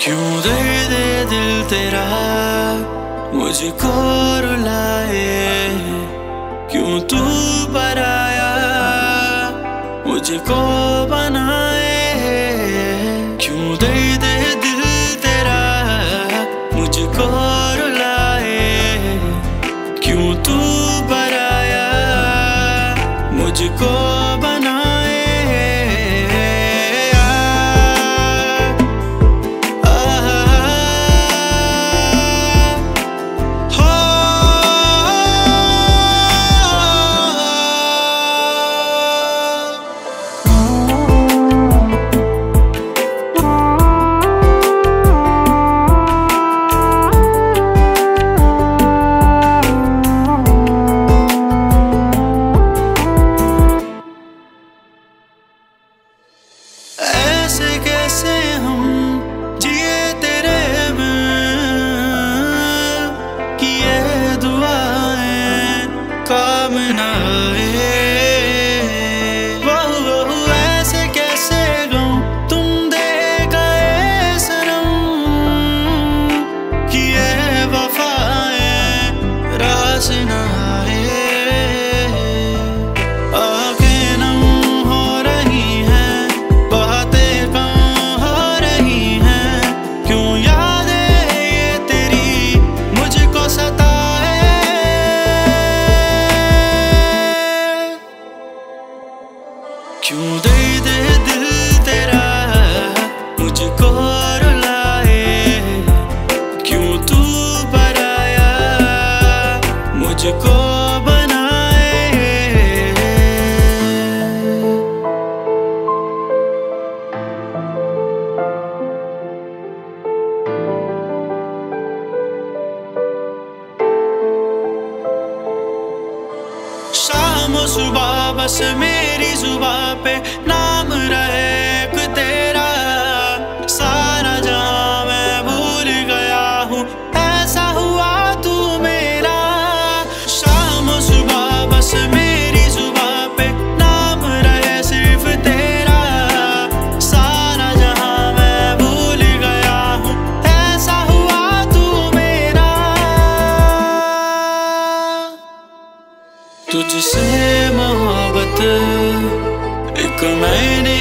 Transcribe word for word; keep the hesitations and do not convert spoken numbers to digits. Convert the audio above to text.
क्यों दर्द दिल तेरा मुझको रुलाए, क्यों तू पराया मुझको बनाए, क्यों दर्द दिल तेरा मुझको रुलाए, क्यों तू पराया मुझको बनाए। ऐसे कैसे हम जिए तेरे बिन, कि ये दुआएं काम न आए। बहु बहु ऐसे कैसे गम तुम दे गए सनम, कि ये वफाएं रास न आए। क्यों दर्द दिल तेरा मुझको रुलाए, क्यों तू पराया मुझको बनाए। शाम सुबह बस मेरी जुबां पे नाम रहे एक तेरा, सारा जहां मैं भूल गया हूँ ऐसा हुआ तू मेरा। शाम सुबह बस मेरी जुबां पे नाम रहे सिर्फ तेरा, सारा जहां मैं भूल गया हूँ ऐसा हुआ तू मेरा। तुझसे मोहब्बत एक मैंने